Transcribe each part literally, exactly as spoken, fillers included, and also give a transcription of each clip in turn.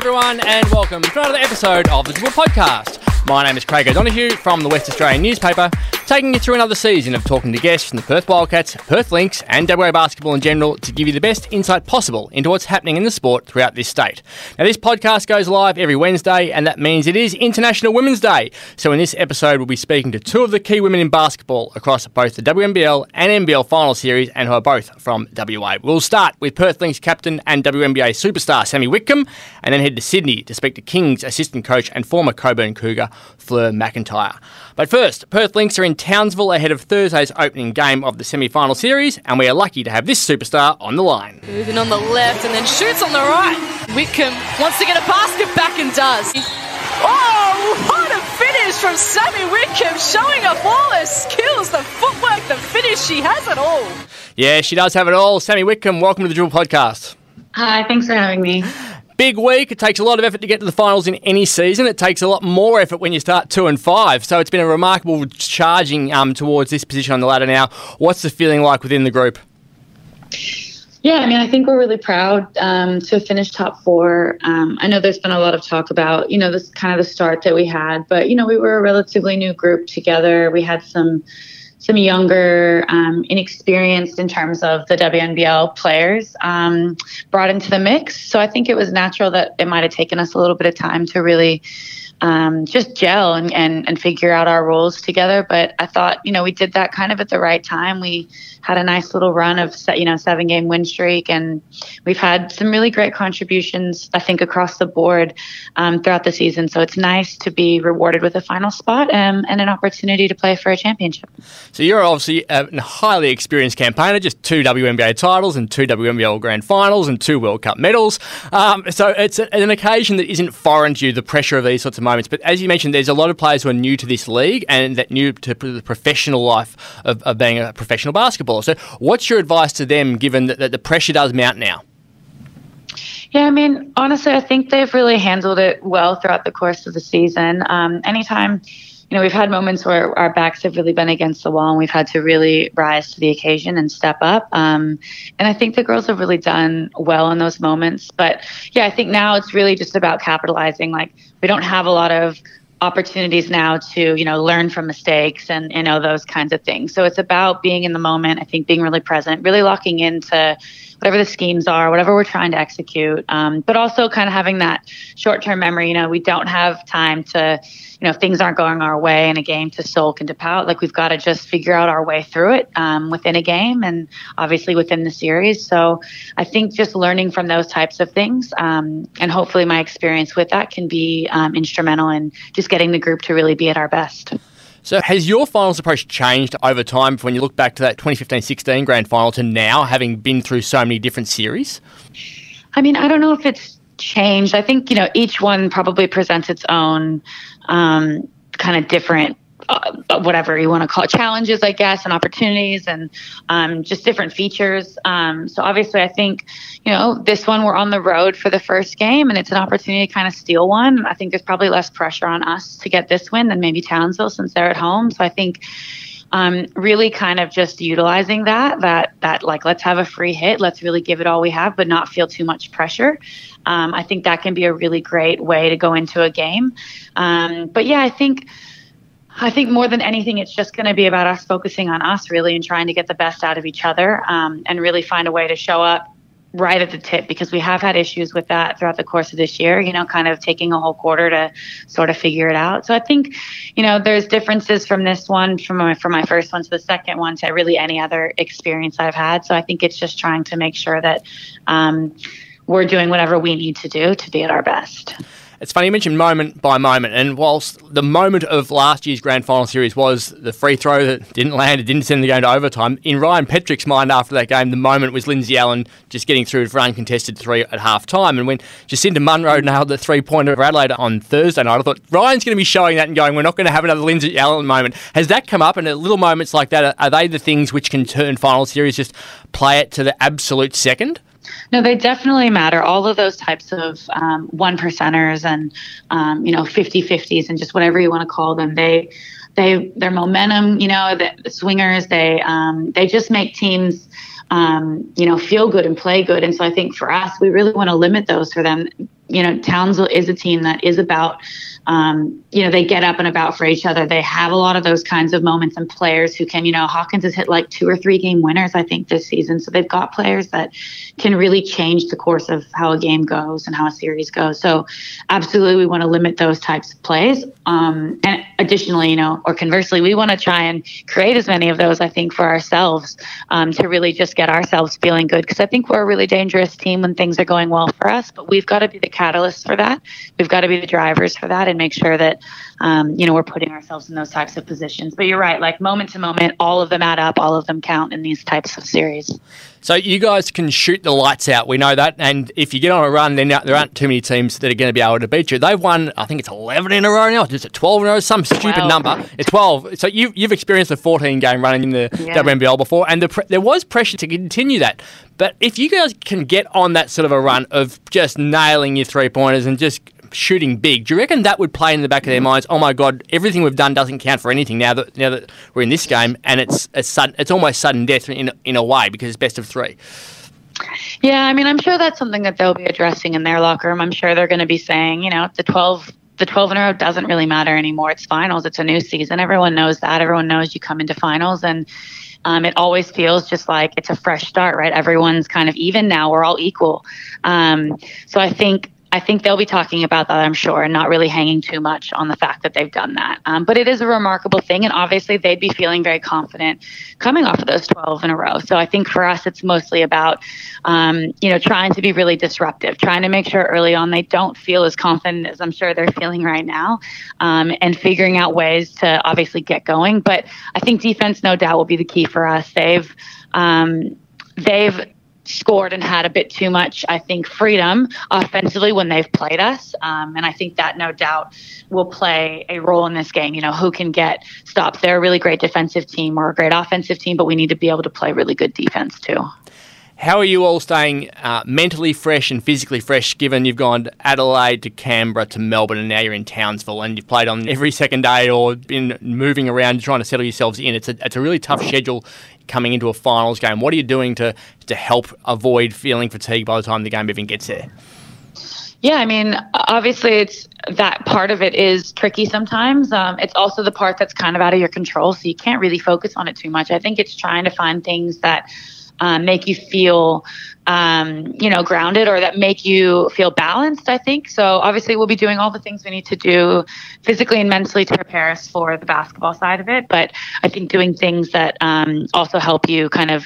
everyone, and welcome to another episode of the Dribble Podcast. My name is Craig O'Donoghue from the West Australian newspaper, taking you through another season of talking to guests from the Perth Wildcats, Perth Lynx and W A basketball in general to give you the best insight possible into what's happening in the sport throughout this state. Now, this podcast goes live every Wednesday, and that means it is International Women's Day. So in this episode, we'll be speaking to two of the key women in basketball across both the W N B L and N B L final series, and who are both from W A. We'll start with Perth Lynx captain and W N B A superstar Sammy Whitcomb, and then head to Sydney to speak to Kings assistant coach and former Coburn Cougar Fleur McIntyre. But first, Perth Lynx are in Townsville ahead of Thursday's opening game of the semi-final series, and we are lucky to have this superstar on the line. Moving on the left and then shoots on the right. Whitcomb wants to get a basket back and does. Oh, what a finish from Sammy Whitcomb, showing off all her skills, the footwork, the finish. She has it all. Yeah, she does have it all. Sammy Whitcomb, welcome to the Dribble Podcast. Hi, thanks for having me. Big week. It takes a lot of effort to get to the finals in any season. It takes a lot more effort when you start two and five. So it's been a remarkable charging um, towards this position on the ladder now. What's the feeling like within the group? Yeah, I mean, I think we're really proud um, to have finished top four. Um, I know there's been a lot of talk about, you know, this kind of the start that we had, but, you know, we were a relatively new group together. We had some some younger, um, inexperienced in terms of the W N B L players um, brought into the mix. So I think it was natural that it might have taken us a little bit of time to really um, just gel and, and, and figure out our roles together. But I thought, you know, we did that kind of at the right time. We had a nice little run of, you know, seven game win streak, and we've had some really great contributions, I think, across the board um, throughout the season. So it's nice to be rewarded with a final spot um, and an opportunity to play for a championship. So you're obviously a highly experienced campaigner, just two W N B A titles and two W N B L Grand Finals and two World Cup medals. Um, so it's a, an occasion that isn't foreign to you, the pressure of these sorts of moments. But as you mentioned, there's a lot of players who are new to this league and that new to the professional life of, of being a professional basketballer. So what's your advice to them, given that, that the pressure does mount now? Yeah, I mean, honestly, I think they've really handled it well throughout the course of the season. Um, anytime, you know, we've had moments where our backs have really been against the wall and we've had to really rise to the occasion and step up. Um, and I think the girls have really done well in those moments. But yeah, I think now it's really just about capitalizing. Like, we don't have a lot of opportunities now to, you know, learn from mistakes and, you know, those kinds of things. So it's about being in the moment, I think being really present, really locking into whatever the schemes are, whatever we're trying to execute, um, but also kind of having that short-term memory. You know, we don't have time to, you know, if things aren't going our way in a game, to sulk and to pout. Like, we've got to just figure out our way through it um, within a game and obviously within the series. So I think just learning from those types of things um, and hopefully my experience with that can be um, instrumental in just getting the group to really be at our best. So has your finals approach changed over time when you look back to that twenty fifteen sixteen grand final to now, having been through so many different series? I mean, I don't know if it's changed. I think, you know, each one probably presents its own um, kind of different, uh, whatever you want to call it, challenges, I guess, and opportunities and um, just different features. Um, so obviously, I think, you know, this one we're on the road for the first game and it's an opportunity to kind of steal one. I think there's probably less pressure on us to get this win than maybe Townsville since they're at home. So I think um, really kind of just utilizing that, that, that like, let's have a free hit. Let's really give it all we have, but not feel too much pressure. Um, I think that can be a really great way to go into a game. Um, but yeah, I think, I think more than anything, it's just going to be about us focusing on us really and trying to get the best out of each other um, and really find a way to show up right at the tip, because we have had issues with that throughout the course of this year, you know, kind of taking a whole quarter to sort of figure it out. So I think, you know, there's differences from this one, from my, from my first one to the second one to really any other experience I've had. So I think it's just trying to make sure that um, we're doing whatever we need to do to be at our best. It's funny you mentioned moment by moment, and whilst the moment of last year's Grand Final series was the free throw that didn't land, it didn't send the game to overtime, in Ryan Petrick's mind after that game, the moment was Lindsay Allen just getting through for uncontested three at half-time. And when Jacinta Munro nailed the three-pointer for Adelaide on Thursday night, I thought, Ryan's going to be showing that and going, we're not going to have another Lindsay Allen moment. Has that come up? And little moments like that, are they the things which can turn final series, just play it to the absolute second? No, they definitely matter. All of those types of um, one percenters and, um, you know, fifty-fifties and just whatever you want to call them, they, they, their momentum, you know, the, the swingers, they, um, they just make teams, um, you know, feel good and play good. And so I think for us, we really want to limit those for them, you know, Townsville is a team that is about, um, you know, they get up and about for each other. They have a lot of those kinds of moments and players who can, you know, Hawkins has hit like two or three game winners, I think, this season. So they've got players that can really change the course of how a game goes and how a series goes. So absolutely, we want to limit those types of plays. Um, and additionally, you know, or conversely, we want to try and create as many of those, I think, for ourselves um, to really just get ourselves feeling good. Because I think we're a really dangerous team when things are going well for us, but we've got to be the catalyst for that. We've got to be the drivers for that and make sure that, um, you know, we're putting ourselves in those types of positions. But you're right, like moment to moment, all of them add up, all of them count in these types of series. So you guys can shoot the lights out. We know that. And if you get on a run, then there aren't too many teams that are going to be able to beat you. They've won, I think it's eleven in a row now. Is it twelve in a row? Some stupid twelve. number. It's twelve. So you've, you've experienced a fourteen-game run in the Yeah. W N B L before, and the pre- there was pressure to continue that. But if you guys can get on that sort of a run of just nailing your three-pointers and just shooting big, do you reckon that would play in the back of their minds? Oh my God, everything we've done doesn't count for anything now that now that we're in this game, and it's it's sudden, it's almost sudden death in in a way because it's best of three. Yeah, I mean, I'm sure that's something that they'll be addressing in their locker room. I'm sure they're going to be saying, you know, the twelve, the twelve in a row doesn't really matter anymore. It's finals. It's a new season. Everyone knows that. Everyone knows you come into finals, and um, it always feels just like it's a fresh start, right? Everyone's kind of even now. We're all equal. Um, so I think. I think they'll be talking about that, I'm sure, and not really hanging too much on the fact that they've done that. Um, but it is a remarkable thing, and obviously they'd be feeling very confident coming off of those twelve in a row. So I think for us, it's mostly about, um, you know, trying to be really disruptive, trying to make sure early on they don't feel as confident as I'm sure they're feeling right now, um, and figuring out ways to obviously get going. But I think defense, no doubt, will be the key for us. They've, um, they've, scored and had a bit too much, I think, freedom offensively when they've played us. Um, and I think that no doubt will play a role in this game. You know, who can get stops? They're a really great defensive team or a great offensive team, but we need to be able to play really good defense too. How are you all staying uh, mentally fresh and physically fresh, given you've gone to Adelaide to Canberra to Melbourne and now you're in Townsville and you've played on every second day or been moving around trying to settle yourselves in? It's a, it's a really tough schedule coming into a finals game. What are you doing to, to help avoid feeling fatigued by the time the game even gets there? Yeah, I mean, obviously it's that part of it is tricky sometimes. Um, it's also the part that's kind of out of your control, so you can't really focus on it too much. I think it's trying to find things that Um, make you feel, um, you know, grounded or that make you feel balanced, I think. So obviously we'll be doing all the things we need to do physically and mentally to prepare us for the basketball side of it. But I think doing things that um, also help you kind of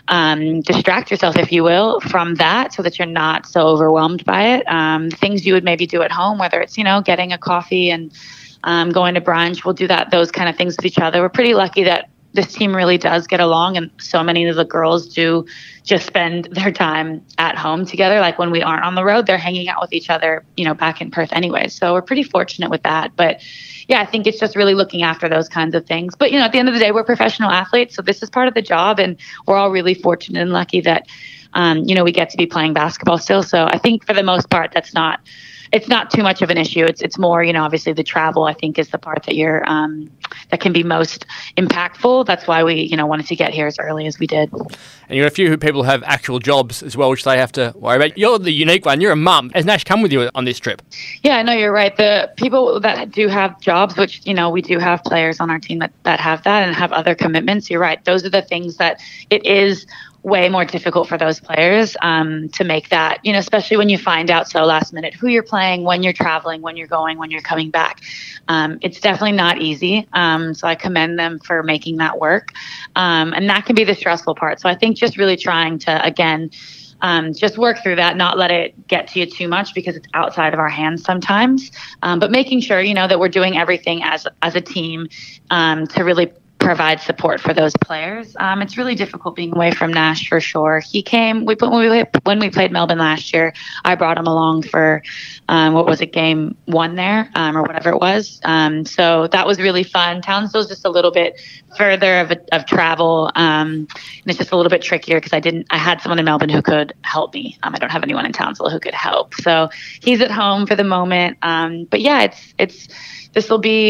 um, distract yourself, if you will, from that so that you're not so overwhelmed by it. Um, things you would maybe do at home, whether it's, you know, getting a coffee and um, going to brunch, we'll do that, those kind of things with each other. We're pretty lucky that this team really does get along, and so many of the girls do just spend their time at home together. Like when we aren't on the road, they're hanging out with each other, you know, back in Perth anyway. So we're pretty fortunate with that. But yeah, I think it's just really looking after those kinds of things. But, you know, at the end of the day, we're professional athletes, so this is part of the job, and we're all really fortunate and lucky that, um, you know, we get to be playing basketball still. So I think for the most part, that's not, it's not too much of an issue. It's it's more, you know, obviously the travel, I think, is the part that you're um, that can be most impactful. That's why we, you know, wanted to get here as early as we did. And you've got a few people who have actual jobs as well, which they have to worry about. You're the unique one. You're a mum. Has Nash come with you on this trip? Yeah, I know you're right. The people that do have jobs, which, you know, we do have players on our team that, that have that and have other commitments. You're right. Those are the things that it is way more difficult for those players um, to make that, you know, especially when you find out so last minute who you're playing, when you're traveling, when you're going, when you're coming back. Um, it's definitely not easy. Um, so I commend them for making that work. Um, and that can be the stressful part. So I think just really trying to, again, Um, just work through that, not let it get to you too much because it's outside of our hands sometimes. Um, but making sure, you know, that we're doing everything as as a team um, to really provide support for those players. Um, it's really difficult being away from Nash for sure. He came we when we when we played Melbourne last year. I brought him along for um, what was it, game one there um, or whatever it was. Um, so that was really fun. Townsville's just a little bit further of, a, of travel, um, and it's just a little bit trickier because I didn't. I had someone in Melbourne who could help me. Um, I don't have anyone in Townsville who could help. So he's at home for the moment. Um, but yeah, it's it's this will be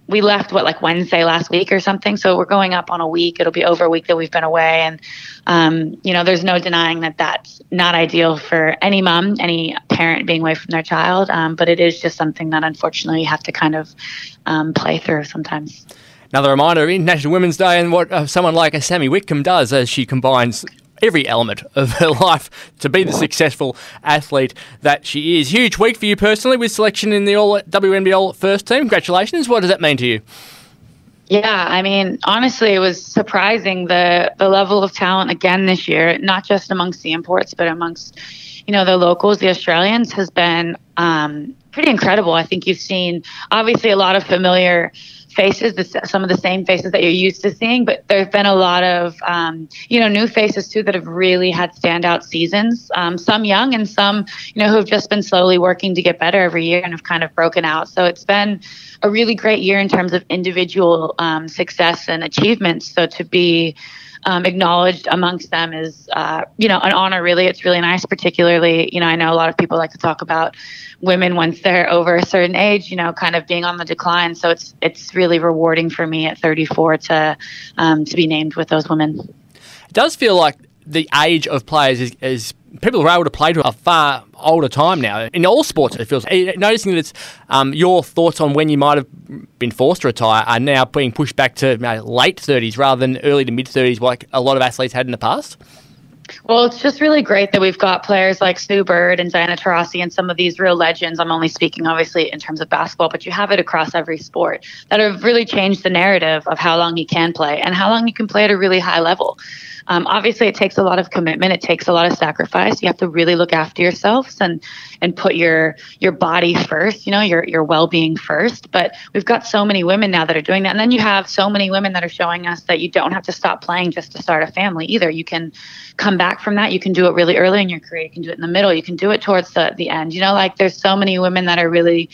we left what like Wednesday last week or something. So we're going up on a week. It'll be over a week that we've been away. And, um, you know, there's no denying that that's not ideal for any mom, any parent being away from their child. Um, but it is just something that unfortunately you have to kind of um, play through sometimes. Another reminder of International Women's Day and what uh, someone like a Sammy Whitcomb does as she combines every element of her life to be the successful athlete that she is. Huge week for you personally with selection in the All W N B L first team. Congratulations. What does that mean to you? Yeah, I mean, honestly, it was surprising the the level of talent again this year, not just amongst the imports, but amongst, you know, the locals, the Australians, has been um, pretty incredible. I think you've seen obviously a lot of familiar faces, the, some of the same faces that you're used to seeing, but there have been a lot of, um, you know, new faces too that have really had standout seasons. Um, some young and some, you know, who have just been slowly working to get better every year and have kind of broken out. So it's been a really great year in terms of individual um, success and achievements. So to be Um, acknowledged amongst them is, uh, you know, an honor, really. It's really nice, particularly, you know, I know a lot of people like to talk about women once they're over a certain age, you know, kind of being on the decline. So it's it's really rewarding for me at thirty-four to um, to be named with those women. It does feel like the age of players is, is people are able to play to a far older time now. In all sports, it feels. Noticing that it's um, your thoughts on when you might have been forced to retire are now being pushed back to you know, late thirties rather than early to mid thirties like a lot of athletes had in the past? Well, it's just really great that we've got players like Sue Bird and Diana Taurasi and some of these real legends. I'm only speaking, obviously, in terms of basketball, but you have it across every sport that have really changed the narrative of how long you can play and how long you can play at a really high level. Um, obviously, it takes a lot of commitment. It takes a lot of sacrifice. You have to really look after yourselves and and put your your body first, you know, your your well-being first. But we've got so many women now that are doing that. And then you have so many women that are showing us that you don't have to stop playing just to start a family either. You can come back from that. You can do it really early in your career. You can do it in the middle. You can do it towards the, the end. You know, like there's so many women that are really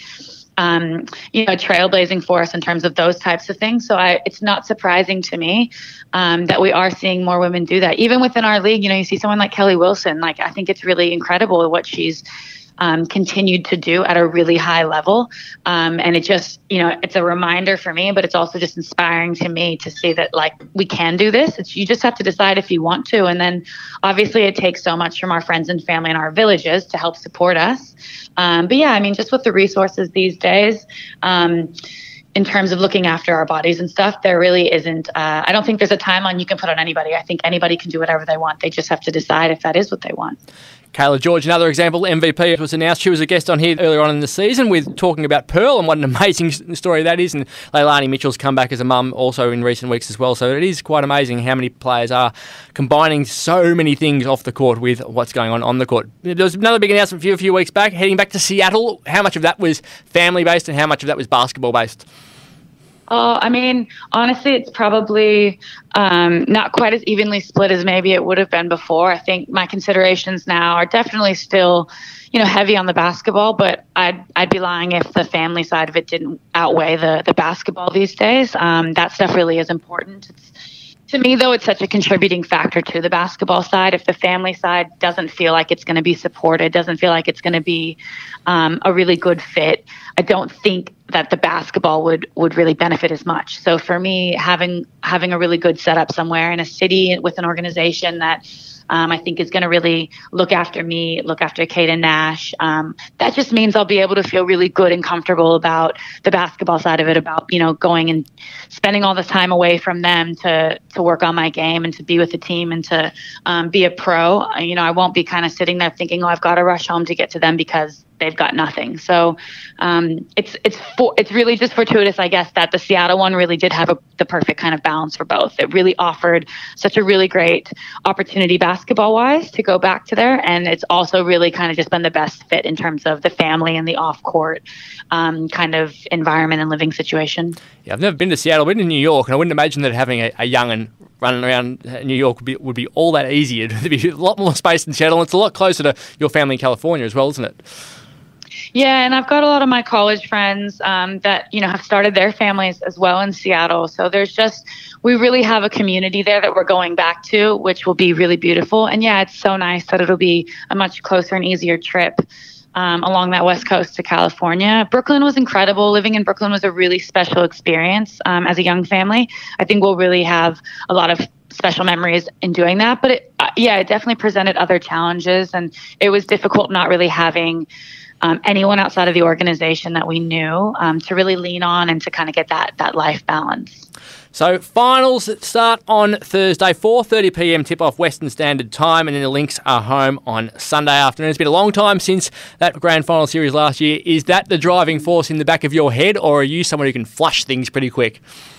Um, you know, trailblazing for us in terms of those types of things. So I, it's not surprising to me um, that we are seeing more women do that. Even within our league, you know, you see someone like Kelly Wilson. Like, I think it's really incredible what she's um, continued to do at a really high level. Um, and it just, you know, it's a reminder for me, but it's also just inspiring to me to see that, like, we can do this. It's, you just have to decide if you want to. And then obviously it takes so much from our friends and family in our villages to help support us. Um, but yeah, I mean, just with the resources these days, um, in terms of looking after our bodies and stuff, there really isn't, uh, I don't think there's a timeline you can put on anybody. I think anybody can do whatever they want. They just have to decide if that is what they want. Kayla George, another example, M V P was announced. She was a guest on here earlier on in the season with talking about Pearl and what an amazing story that is. And Leilani Mitchell's come back as a mum also in recent weeks as well. So it is quite amazing how many players are combining so many things off the court with what's going on on the court. There was another big announcement for you a few weeks back, heading back to Seattle. How much of that was family-based and how much of that was basketball-based? Oh, I mean, honestly, it's probably um, not quite as evenly split as maybe it would have been before. I think my considerations now are definitely still, you know, heavy on the basketball, but I'd I'd be lying if the family side of it didn't outweigh the the basketball these days. Um, that stuff really is important. It's, to me, though, it's such a contributing factor to the basketball side. If the family side doesn't feel like it's going to be supported, doesn't feel like it's going to be um, a really good fit, I don't think that the basketball would would really benefit as much. So for me, having having a really good setup somewhere in a city with an organization that Um, I think is going to really look after me, look after Kaden Nash. Um, that just means I'll be able to feel really good and comfortable about the basketball side of it, about, you know, going and spending all this time away from them to to work on my game and to be with the team and to um, be a pro. You know, I won't be kind of sitting there thinking, oh, I've got to rush home to get to them because they've got nothing. So um, it's it's for, it's really just fortuitous, I guess, that the Seattle one really did have a, the perfect kind of balance for both. It really offered such a really great opportunity basketball-wise to go back to there, and it's also really kind of just been the best fit in terms of the family and the off-court um, kind of environment and living situation. Yeah, I've never been to Seattle. I've been to New York, and I wouldn't imagine that having a, a young and running around New York would be, would be all that easier. There'd be a lot more space in Seattle, and it's a lot closer to your family in California as well, isn't it? Yeah, and I've got a lot of my college friends um, that, you know, have started their families as well in Seattle. So there's just, we really have a community there that we're going back to, which will be really beautiful. And yeah, it's so nice that it'll be a much closer and easier trip um, along that west coast to California. Brooklyn was incredible. Living in Brooklyn was a really special experience um, as a young family. I think we'll really have a lot of special memories in doing that. But it, uh, yeah, it definitely presented other challenges, and it was difficult not really having um, anyone outside of the organization that we knew um, to really lean on and to kind of get that that life balance. So finals that start on Thursday, four thirty p.m. tip-off Western Standard Time, and then the Lynx are home on Sunday afternoon. It's been a long time since that grand final series last year. Is that the driving force in the back of your head, or are you someone who can flush things pretty quick?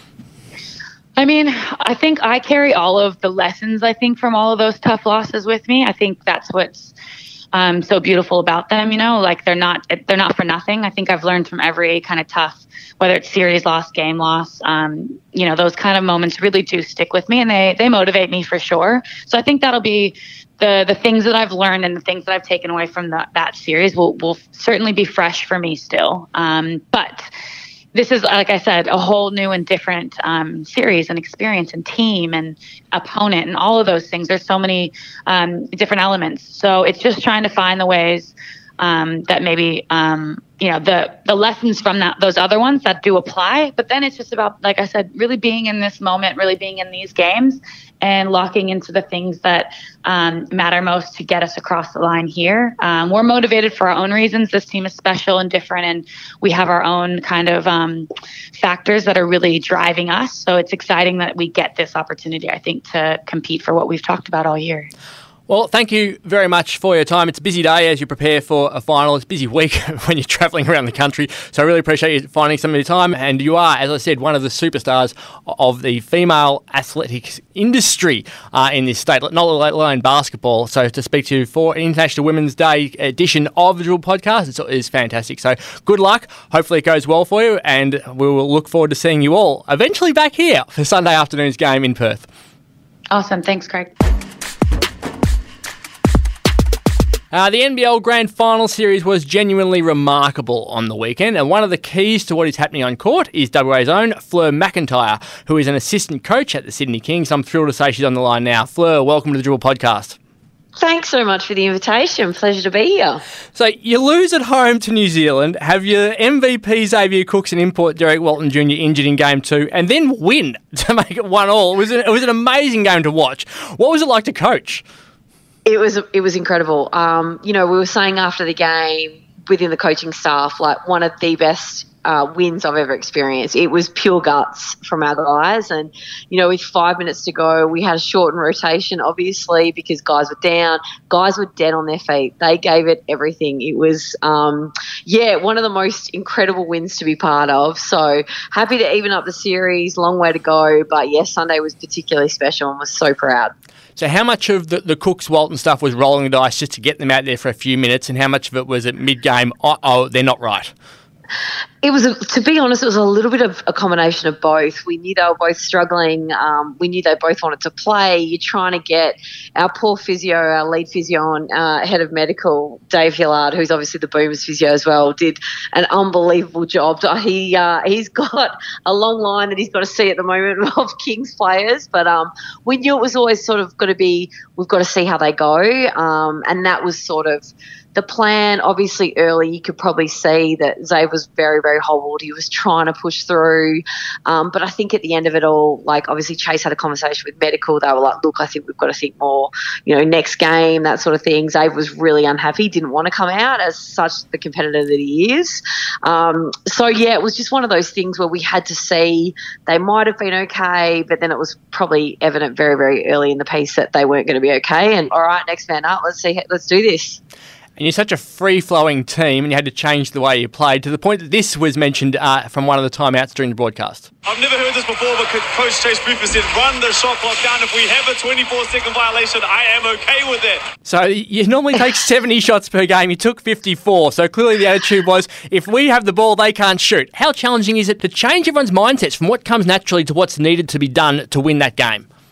I mean, I think I carry all of the lessons, I think, from all of those tough losses with me. I think that's what's um, so beautiful about them, you know, like they're not they're not for nothing. I think I've learned from every kind of tough, whether it's series loss, game loss, um, you know, those kind of moments really do stick with me, and they they motivate me for sure. So I think that'll be the the things that I've learned and the things that I've taken away from the, that series will will certainly be fresh for me still. Um, but this is, like I said, a whole new and different um, series and experience and team and opponent and all of those things. There's so many um, different elements. So it's just trying to find the ways um, that maybe, um, you know, the, the lessons from that, those other ones that do apply. But then it's just about, like I said, really being in this moment, really being in these games and locking into the things that um, matter most to get us across the line here. Um, we're motivated for our own reasons. This team is special and different, and we have our own kind of um, factors that are really driving us. So it's exciting that we get this opportunity, I think, to compete for what we've talked about all year. Well, thank you very much for your time. It's a busy day as you prepare for a final. It's a busy week when you're travelling around the country. So I really appreciate you finding some of your time. And you are, as I said, one of the superstars of the female athletics industry uh, in this state, not alone basketball. So to speak to you for an International Women's Day edition of the Dribble Podcast is, is fantastic. So good luck. Hopefully it goes well for you. And we will look forward to seeing you all eventually back here for Sunday afternoon's game in Perth. Awesome. Thanks, Craig. Uh, the N B L Grand Final Series was genuinely remarkable on the weekend, and one of the keys to what is happening on court is W A's own Fleur McIntyre, who is an assistant coach at the Sydney Kings. I'm thrilled to say she's on the line now. Fleur, welcome to the Dribble Podcast. Thanks so much for the invitation. Pleasure to be here. So you lose at home to New Zealand, have your M V P Xavier Cooks and import Derek Walton Junior injured in game two, and then win to make it one all. It was an, it was an amazing game to watch. What was it like to coach? It was it was incredible. Um, you know, we were saying after the game within the coaching staff, like one of the best uh, wins I've ever experienced. It was pure guts from our guys, and you know, with five minutes to go, we had a shortened rotation, obviously, because guys were down. Guys were dead on their feet. They gave it everything. It was, um, yeah, one of the most incredible wins to be part of. So happy to even up the series. Long way to go, but yes, Sunday was particularly special and was so proud. So how much of the, the Cooks Walton stuff was rolling the dice just to get them out there for a few minutes, and how much of it was at mid-game, uh-oh, they're not right? It was, a, to be honest, it was a little bit of a combination of both. We knew they were both struggling. Um, we knew they both wanted to play. You're trying to get our poor physio, our lead physio on uh, head of medical, Dave Hillard, who's obviously the Boomers physio as well, did an unbelievable job. He uh, he's got a long line that he's got to see at the moment of Kings players, but um, we knew it was always sort of going to be, we've got to see how they go, um, and that was sort of the plan. Obviously early you could probably see that Zay was very, very hobbled. He was trying to push through. Um, but I think at the end of it all, like obviously Chase had a conversation with medical. They were like, look, I think we've got to think more, you know, next game, that sort of thing. Zay was really unhappy, didn't want to come out as such the competitor that he is. Um, so, yeah, it was just one of those things where we had to see they might have been okay, but then it was probably evident very, very early in the piece that they weren't going to be okay. And all right, next man up, let's see, let's do this. And you're such a free-flowing team, and you had to change the way you played to the point that this was mentioned uh, from one of the timeouts during the broadcast. I've never heard this before, but Coach Chase Buford said, run the shot clock down. If we have a twenty-four second violation, I am okay with that. So you normally take seventy shots per game. You took fifty-four. So clearly the attitude was, if we have the ball, they can't shoot. How challenging is it to change everyone's mindsets from what comes naturally to what's needed to be done to win that game?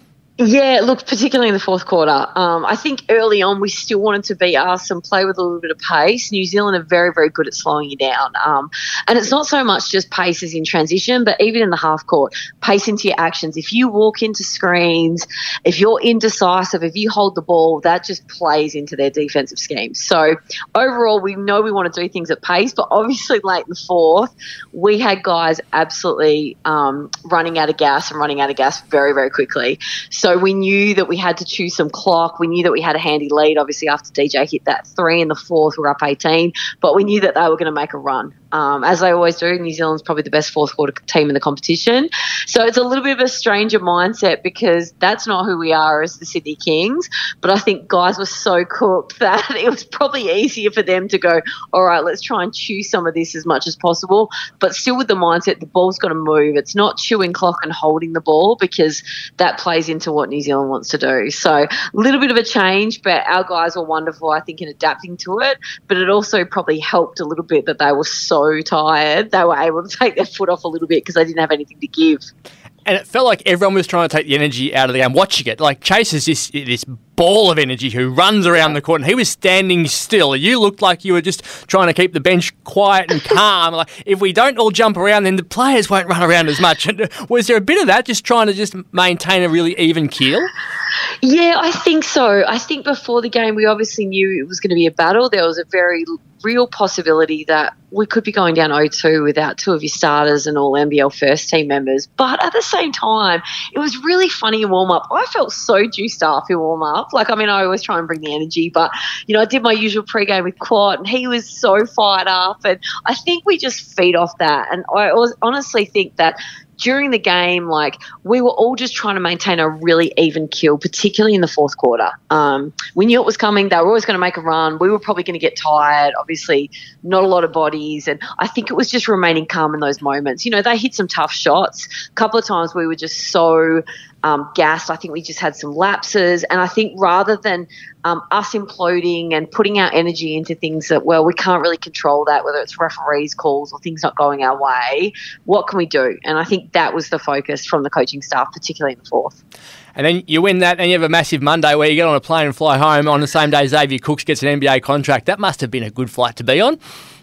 Yeah, look, particularly in the fourth quarter. Um, I think early on we still wanted to beat us and play with a little bit of pace. New Zealand are very, very good at slowing you down. Um, and it's not so much just paces in transition, but even in the half court, pace into your actions. If you walk into screens, if you're indecisive, if you hold the ball, that just plays into their defensive scheme. So overall, we know we want to do things at pace, but obviously late in the fourth, we had guys absolutely um, running out of gas and running out of gas very, very quickly. So we knew that we had to choose some clock. We knew that we had a handy lead. Obviously, after D J hit that three in the fourth, we were up eighteen. But we knew that they were going to make a run. Um, as they always do, New Zealand's probably the best fourth quarter team in the competition. So it's a little bit of a stranger mindset because that's not who we are as the Sydney Kings. But I think guys were so cooked that it was probably easier for them to go, all right, let's try and chew some of this as much as possible. But still with the mindset, the ball's got to move. It's not chewing clock and holding the ball because that plays into what New Zealand wants to do. So a little bit of a change, but our guys were wonderful, I think, in adapting to it. But it also probably helped a little bit that they were so tired, they were able to take their foot off a little bit because they didn't have anything to give. And it felt like everyone was trying to take the energy out of the game, watching it. Like Chase is this this ball of energy who runs around the court, and he was standing still. You looked like you were just trying to keep the bench quiet and calm. Like if we don't all jump around, then the players won't run around as much. And was there a bit of that, just trying to just maintain a really even keel? Yeah, I think so. I think before the game, we obviously knew it was going to be a battle. There was a very real possibility that we could be going down oh two without two of your starters and all N B L first team members. But at the same time, it was really funny in warm-up. I felt so juiced up in warm-up. Like, I mean, I always try and bring the energy, but, you know, I did my usual pre-game with Quat, and he was so fired up. And I think we just feed off that. And I honestly think that during the game, like, we were all just trying to maintain a really even keel, particularly in the fourth quarter. Um, we knew it was coming. They were always going to make a run. We were probably going to get tired. Obviously, not a lot of bodies. And I think it was just remaining calm in those moments. You know, they hit some tough shots. A couple of times we were just so um, gassed. I think we just had some lapses. And I think rather than um, us imploding and putting our energy into things that, well, we can't really control that, whether it's referees' calls or things not going our way, what can we do? And I think that was the focus from the coaching staff, particularly in the fourth. And then you win that and you have a massive Monday where you get on a plane and fly home on the same day Xavier Cooks gets an N B A contract. That must have been a good flight to be on.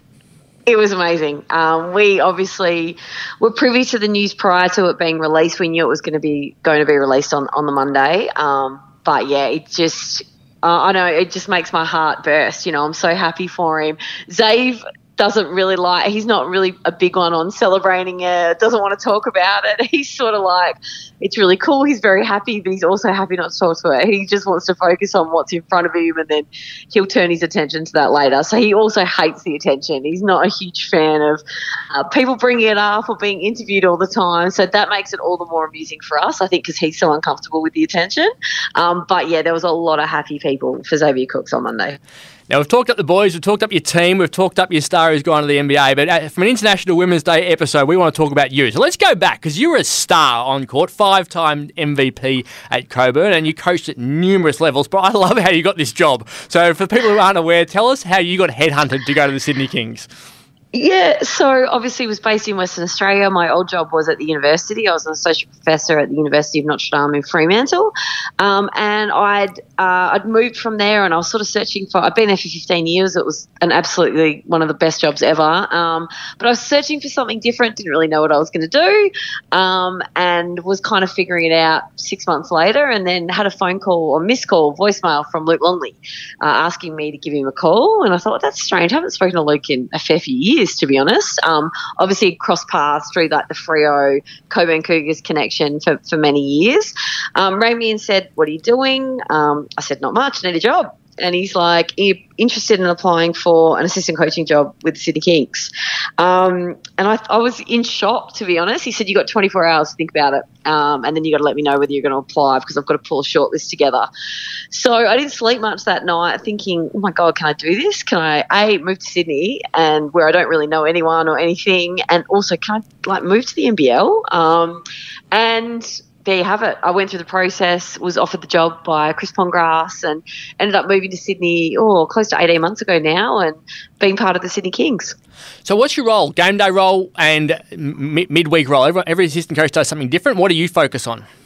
It was amazing. Um, we obviously were privy to the news prior to it being released. We knew it was going to be going to be released on, on the Monday. Um, but, yeah, it just uh, – I know it just makes my heart burst. You know, I'm so happy for him. Xav doesn't really like – he's not really a big one on celebrating it, doesn't want to talk about it. He's sort of like – it's really cool. He's very happy, but he's also happy not to talk to it. He just wants to focus on what's in front of him, and then he'll turn his attention to that later. So he also hates the attention. He's not a huge fan of uh, people bringing it up or being interviewed all the time. So that makes it all the more amusing for us, I think, because he's so uncomfortable with the attention. Um, but, yeah, there was a lot of happy people for Xavier Cooks on Monday. Now, we've talked up the boys, we've talked up your team, we've talked up your star who's gone to the N B A, but from an International Women's Day episode, we want to talk about you. So let's go back, because you were a star on court, five-time M V P at Coburn, and you coached at numerous levels, but I love how you got this job. So for people who aren't aware, tell us how you got headhunted to go to the Sydney Kings. Yeah, so obviously it was based in Western Australia. My old job was at the university. I was an associate professor at the University of Notre Dame in Fremantle. Um, and I'd uh, I'd moved from there, and I was sort of searching for – I'd been there for fifteen years. It was an absolutely one of the best jobs ever. Um, but I was searching for something different, didn't really know what I was going to do, um, and was kind of figuring it out six months later, and then had a phone call or missed call, voicemail from Luke Longley uh, asking me to give him a call. And I thought, well, that's strange. I haven't spoken to Luke in a fair few years, to be honest. Um, obviously crossed paths through like the Freo Coburn Cougars connection for, for many years. Um, rang me and said, what are you doing? Um, I said, not much, need a job. And he's like, are you interested in applying for an assistant coaching job with the Sydney Kings? Um, and I, I was in shock, to be honest. He said, you got twenty-four hours to think about it, um, and then you got to let me know whether you're going to apply, because I've got to pull a shortlist together. So I didn't sleep much that night thinking, oh, my God, can I do this? Can I, A, move to Sydney, and where I don't really know anyone or anything, and also can I, like, move to the N B L? Um, and there you have it. I went through the process, was offered the job by Chris Pongrass, and ended up moving to Sydney, oh, close to eighteen months ago now, and being part of the Sydney Kings. So what's your role? Game day role and mid- midweek role? Every, every assistant coach does something different. What do you focus on?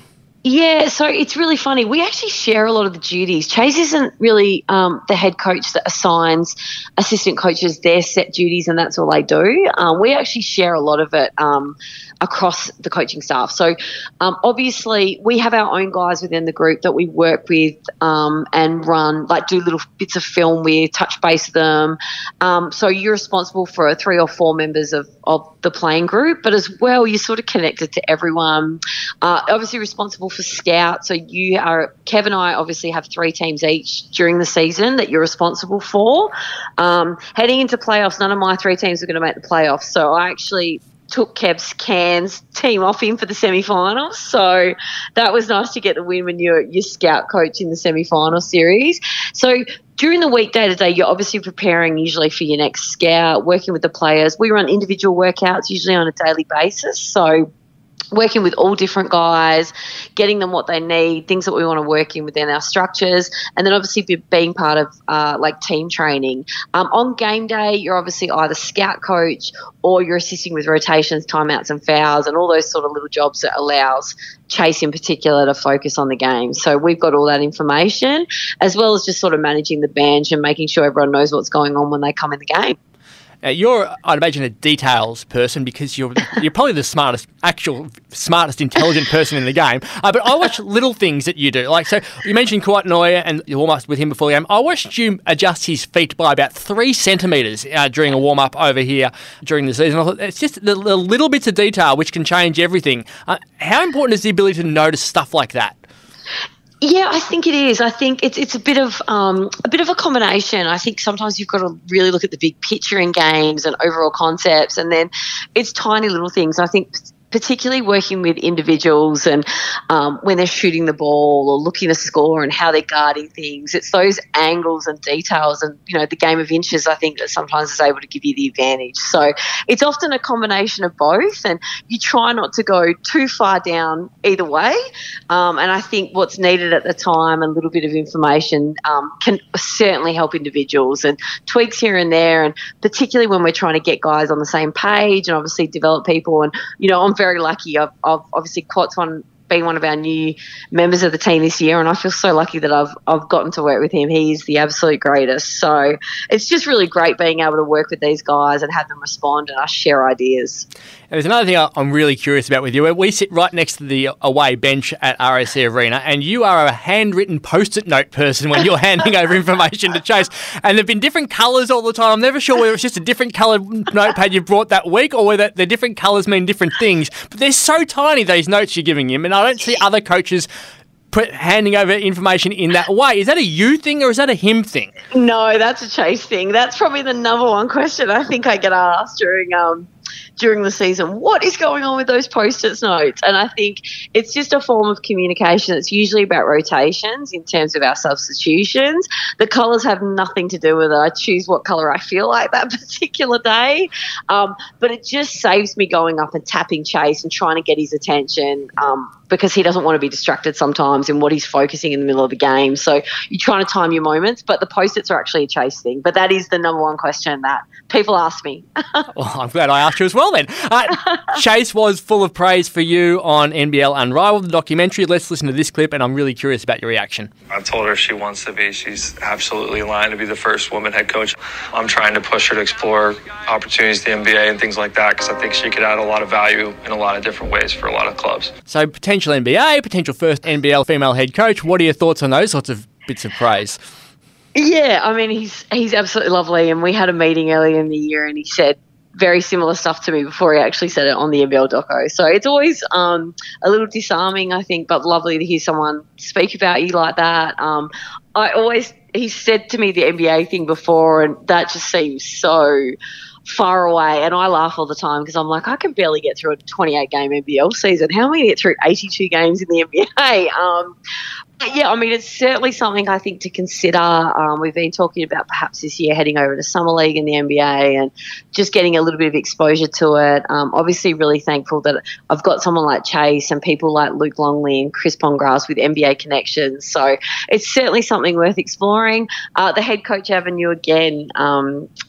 Yeah, so it's really funny. We actually share a lot of the duties. Chase isn't really um, the head coach that assigns assistant coaches their set duties and that's all they do. Um, we actually share a lot of it um, across the coaching staff. So um, obviously we have our own guys within the group that we work with um, and run, like do little bits of film with, touch base with them. Um, so you're responsible for three or four members of, of the playing group, but as well you're sort of connected to everyone. Uh, obviously responsible for scout. So you are, Kev and I obviously have three teams each during the season that you're responsible for. Um, heading into playoffs, none of my three teams are going to make the playoffs. So I actually took Kev's Cairns team off him for the semi-finals. So that was nice to get the win when you're your scout coach in the semi-final series. So during the week, day to day, you're obviously preparing usually for your next scout, working with the players. We run individual workouts usually on a daily basis. So working with all different guys, getting them what they need, things that we want to work in within our structures, and then obviously be, being part of uh, like team training. Um, on game day, you're obviously either scout coach or you're assisting with rotations, timeouts and fouls and all those sort of little jobs that allows Chase in particular to focus on the game. So we've got all that information as well as just sort of managing the bench and making sure everyone knows what's going on when they come in the game. Now, you're, I'd imagine, a details person because you're you're probably the smartest, actual smartest, intelligent person in the game. Uh, but I watch little things that you do. Like, so you mentioned Kawhi and you warm up with him before the game. I watched you adjust his feet by about three centimetres uh, during a warm up over here during the season. I thought it's just the, the little bits of detail which can change everything. Uh, how important is the ability to notice stuff like that? Yeah, I think it is. I think it's it's a bit of um, a bit of a combination. I think sometimes you've got to really look at the big picture in games and overall concepts, and then it's tiny little things. I think particularly working with individuals and um, when they're shooting the ball or looking to score and how they're guarding things, it's those angles and details and, you know, the game of inches, I think, that sometimes is able to give you the advantage. So it's often a combination of both, and you try not to go too far down either way. Um, and I think what's needed at the time, a little bit of information, um, can certainly help individuals, and tweaks here and there, and particularly when we're trying to get guys on the same page and obviously develop people. And, you know, I'm very lucky. I've, I've obviously Quat's one being one of our new members of the team this year, and I feel so lucky that I've I've gotten to work with him. He's the absolute greatest. So it's just really great being able to work with these guys and have them respond and us share ideas. And there's another thing I'm really curious about with you. We sit right next to the away bench at R A C Arena, and you are a handwritten post-it note person when you're handing over information to Chase. And they've been different colours all the time. I'm never sure whether it's just a different coloured notepad you brought that week or whether the different colours mean different things. But they're so tiny, these notes you're giving him, and I don't see other coaches put handing over information in that way. Is that a you thing or is that a him thing? No, that's a Chase thing. That's probably the number one question I think I get asked during um during the season. What is going on with those post-it notes? And I think it's just a form of communication. It's usually about rotations in terms of our substitutions. The colours have nothing to do with it. I choose what colour I feel like that particular day. Um, but it just saves me going up and tapping Chase and trying to get his attention um, because he doesn't want to be distracted sometimes in what he's focusing in the middle of the game. So you're trying to time your moments, but the post-its are actually a Chase thing. But that is the number one question that people ask me. Well, I'm glad I asked you as well then. Uh, Chase was full of praise for you on N B L Unrivaled, the documentary. Let's listen to this clip, and I'm really curious about your reaction. I told her she wants to be. She's absolutely in line to be the first woman head coach. I'm trying to push her to explore opportunities to the N B A and things like that because I think she could add a lot of value in a lot of different ways for a lot of clubs. So potential N B A, potential first N B L female head coach. What are your thoughts on those sorts of bits of praise? Yeah, I mean, he's he's absolutely lovely, and we had a meeting earlier in the year and he said very similar stuff to me before he actually said it on the N B L doco. So it's always um, a little disarming, I think, but lovely to hear someone speak about you like that. Um, I always, he said to me the N B A thing before, and that just seems so far away, and I laugh all the time because I'm like, I can barely get through a twenty-eight game N B L season. How am I going to get through eighty-two games in the N B A? Um, yeah, I mean, it's certainly something I think to consider. Um, we've been talking about perhaps this year heading over to Summer League in the N B A and just getting a little bit of exposure to it. Um, obviously really thankful that I've got someone like Chase and people like Luke Longley and Chris Pongrass with N B A connections. So it's certainly something worth exploring. Uh, the head coach avenue, again, um,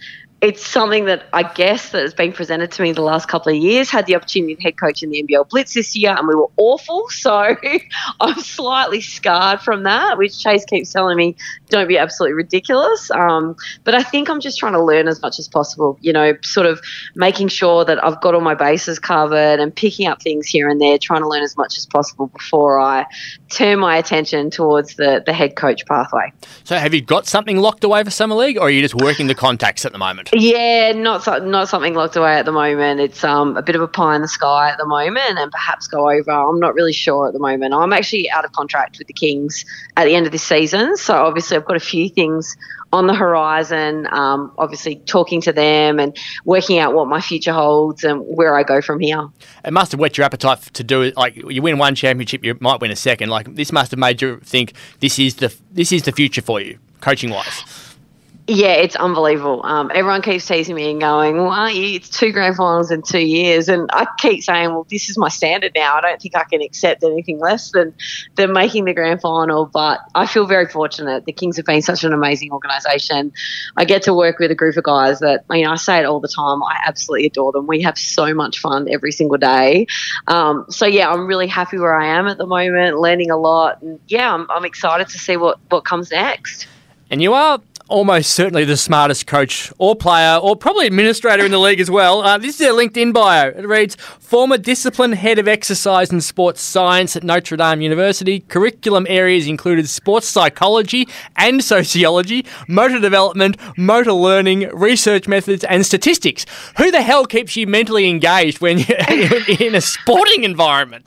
it's something that I guess that has been presented to me the last couple of years. Had the opportunity to head coach in the N B L Blitz this year, and we were awful. So I'm slightly scarred from that, which Chase keeps telling me, don't be absolutely ridiculous. Um, but I think I'm just trying to learn as much as possible, you know, sort of making sure that I've got all my bases covered and picking up things here and there, trying to learn as much as possible before I turn my attention towards the, the head coach pathway. So have you got something locked away for Summer League, or are you just working the contacts at the moment? Yeah, not so, not something locked away at the moment. It's um, a bit of a pie in the sky at the moment, and perhaps go over. I'm not really sure at the moment. I'm actually out of contract with the Kings at the end of this season, so obviously I've got a few things on the horizon, um, obviously talking to them and working out what my future holds and where I go from here. It must have whet your appetite to do it. Like, you win one championship, you might win a second. Like, this must have made you think this is the this is the future for you, coaching wise. Yeah, it's unbelievable. Um, everyone keeps teasing me and going, well, aren't you? It's two grand finals in two years. And I keep saying, well, this is my standard now. I don't think I can accept anything less than, than making the grand final. But I feel very fortunate. The Kings have been such an amazing organisation. I get to work with a group of guys that, you know, I say it all the time, I absolutely adore them. We have so much fun every single day. Um, so, yeah, I'm really happy where I am at the moment, learning a lot. And, yeah, I'm, I'm excited to see what, what comes next. And you are almost certainly the smartest coach or player or probably administrator in the league as well. Uh, this is their LinkedIn bio. It reads, former discipline head of exercise and sports science at Notre Dame University. Curriculum areas included sports psychology and sociology, motor development, motor learning, research methods and statistics. Who the hell keeps you mentally engaged when you're in a sporting environment?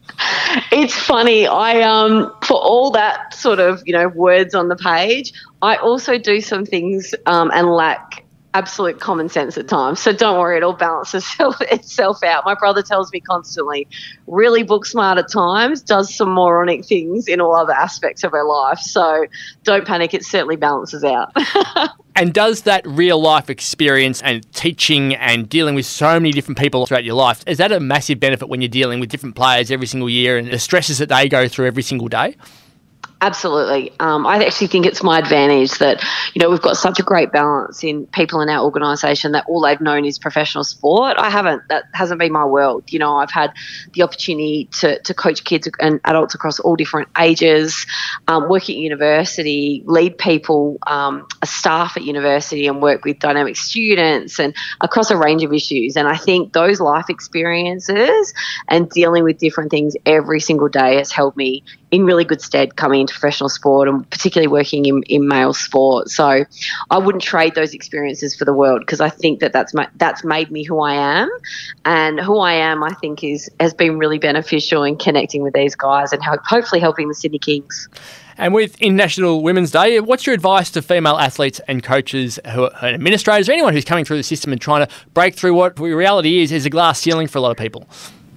It's funny. I um for all that sort of, you know, words on the page, I also do some things um, and lack absolute common sense at times. So don't worry, it all balances itself, itself out. My brother tells me constantly, really book smart at times, does some moronic things in all other aspects of her life. So don't panic, it certainly balances out. And does that real life experience and teaching and dealing with so many different people throughout your life, is that a massive benefit when you're dealing with different players every single year and the stresses that they go through every single day? Absolutely. Um, I actually think it's my advantage that, you know, we've got such a great balance in people in our organisation that all they've known is professional sport. I haven't. That hasn't been my world. You know, I've had the opportunity to, to coach kids and adults across all different ages, um, work at university, lead people, um, a staff at university and work with dynamic students and across a range of issues. And I think those life experiences and dealing with different things every single day has helped me in really good stead coming into professional sport and particularly working in, in male sport. So I wouldn't trade those experiences for the world because I think that that's, my, that's made me who I am. And who I am, I think, is has been really beneficial in connecting with these guys and ho- hopefully helping the Sydney Kings. And with International Women's Day, what's your advice to female athletes and coaches who are and administrators or anyone who's coming through the system and trying to break through what reality is, is a glass ceiling for a lot of people?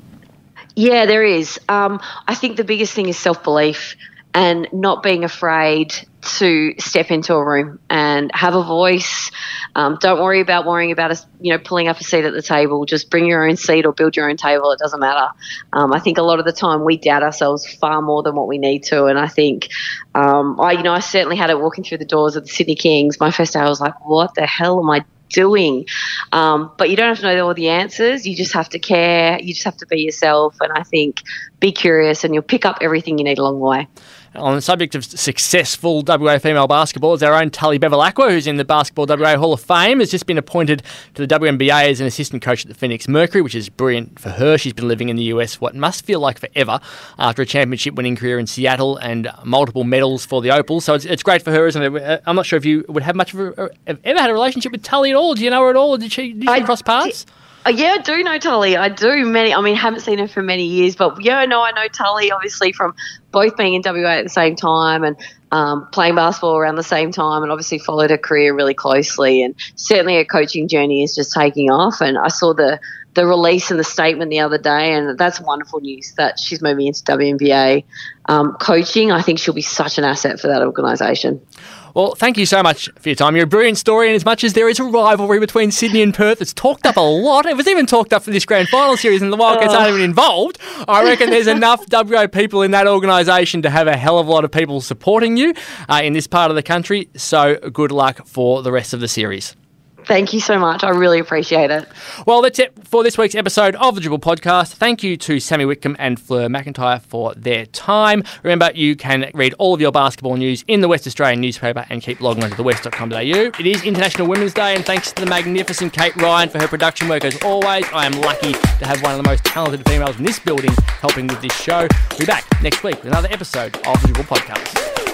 Yeah, there is. Um, I think the biggest thing is self-belief and not being afraid to step into a room and have a voice. Um, don't worry about worrying about, a, you know, pulling up a seat at the table. Just bring your own seat or build your own table. It doesn't matter. Um, I think a lot of the time we doubt ourselves far more than what we need to. And I think, um, I, you know, I certainly had it walking through the doors of the Sydney Kings. My first day I was like, what the hell am I doing? Um, but you don't have to know all the answers. You just have to care. You just have to be yourself. And I think be curious and you'll pick up everything you need along the way. On the subject of successful W A female basketball, is our own Tully Bevilacqua, who's in the Basketball W A Hall of Fame, has just been appointed to the W N B A as an assistant coach at the Phoenix Mercury, which is brilliant for her. She's been living in the U S what must feel like forever after a championship-winning career in Seattle and multiple medals for the Opals. So it's, it's great for her, isn't it? I'm not sure if you would have much of a, have ever had a relationship with Tully at all. Do you know her at all? Or did she, did she I, cross paths? Uh, yeah, I do know Tully. I do many. I mean, haven't seen her for many years, but yeah, no, I know Tully obviously from both being in W A at the same time and um, playing basketball around the same time, and obviously followed her career really closely. And certainly her coaching journey is just taking off. And I saw the the release and the statement the other day, and that's wonderful news that she's moving into W N B A um, coaching. I think she'll be such an asset for that organisation. Well, thank you so much for your time. You're a brilliant story, and as much as there is a rivalry between Sydney and Perth, it's talked up a lot. It was even talked up for this grand final series, and the Wildcats aren't even involved. I reckon there's enough W A people in that organisation to have a hell of a lot of people supporting you uh, in this part of the country, so good luck for the rest of the series. Thank you so much. I really appreciate it. Well, that's it for this week's episode of the Dribble Podcast. Thank you to Sammy Whitcomb and Fleur McIntyre for their time. Remember, you can read all of your basketball news in the West Australian newspaper and keep logging on to the west dot com dot a u. It is International Women's Day, and thanks to the magnificent Kate Ryan for her production work as always. I am lucky to have one of the most talented females in this building helping with this show. We'll be back next week with another episode of the Dribble Podcast.